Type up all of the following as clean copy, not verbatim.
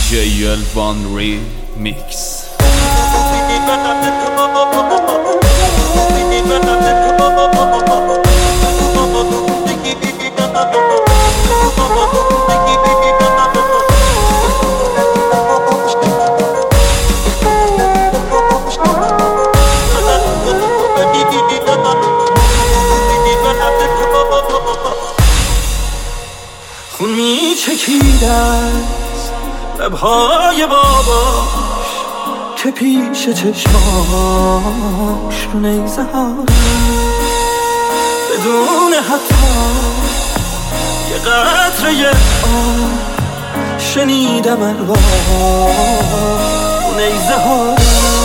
DJ Elvan Remix. خون می چکیده است لبهای باباش که پیش چشماش رو نیزه ها بدون حتی یه قطره آب شنیدم الوا رو نیزه ها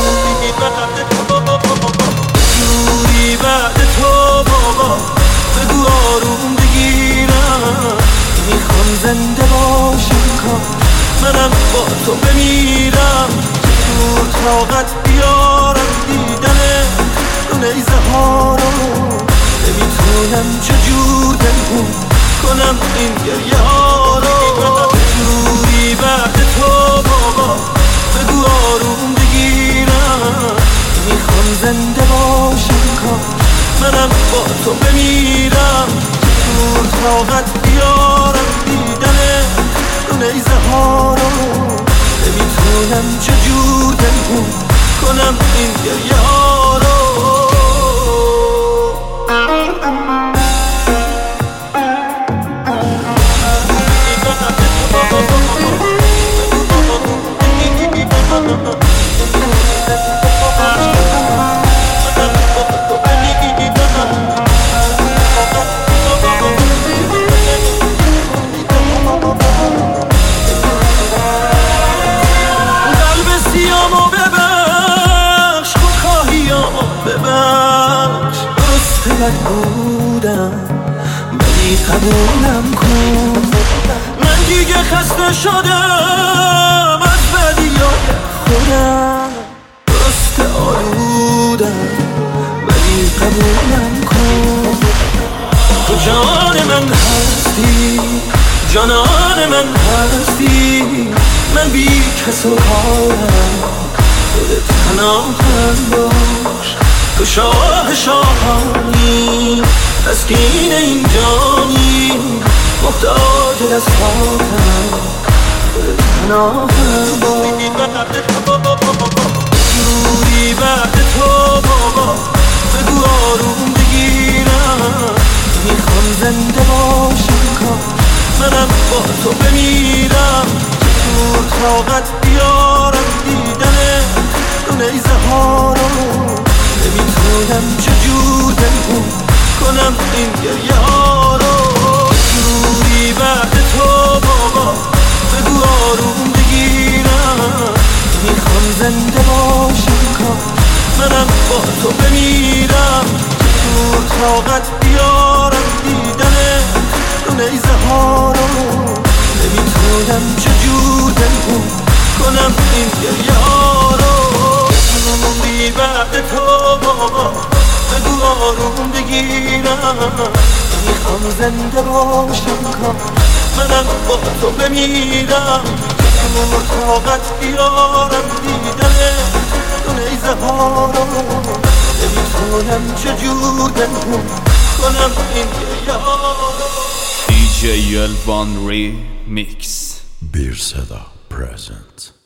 جوری بعد تو بابا بگو آروم بگیرم میخوام زنده باشم کاش منم با تو بمیرم دور طاقت بیارم دیدن رو نیزه ها رو نمیتونم چجور دلمون کنم این گریه ها رو جوری بعد تو بابا بگو آروم بگیرم میخوام زنده باشم کاش منم با تو بمیرم دور طاقت بیارم دیدن رو نیزه ها رو نمیتونم چجور دلمون کنم این گریه ها رو بودم ولی قبولم کن من دیگه خسته شدم از بدیای خودم درست آلودم ولی قبولم کن تو جان من هستی جانان من هستی من بی کس و کارم خودت پناهم باش تو شاه شاهانی تسکین این جانی محتاج دستاتم خودت پناهم جوری بعد تو بابا بگو آروم بگیرم میخوام زنده باشم کاش منم با تو بمیرم دور طاقت بیارم دیدن رو نیزه ها رو نمیتونم چجور دلمون کنم این گریه ها رو جوری بعد تو بابا بگو آروم بگیرم میخوام زنده باشم کاش منم با تو بمیرم دور طاقت بیارم دیدن رو نیزه ها رو نمیتونم چجور دلمون کنم این گریه ها رو جوری بعد تو بابا بگو آروم بگیرم میخوام زنده باشم کاش منم با تو بمیرم دور طاقت بیارم دیدن رو نیزه ها رو نمیتونم چجور دلمون کنم این گریه ها رو DJ Elvan Remix. Bir Seda present.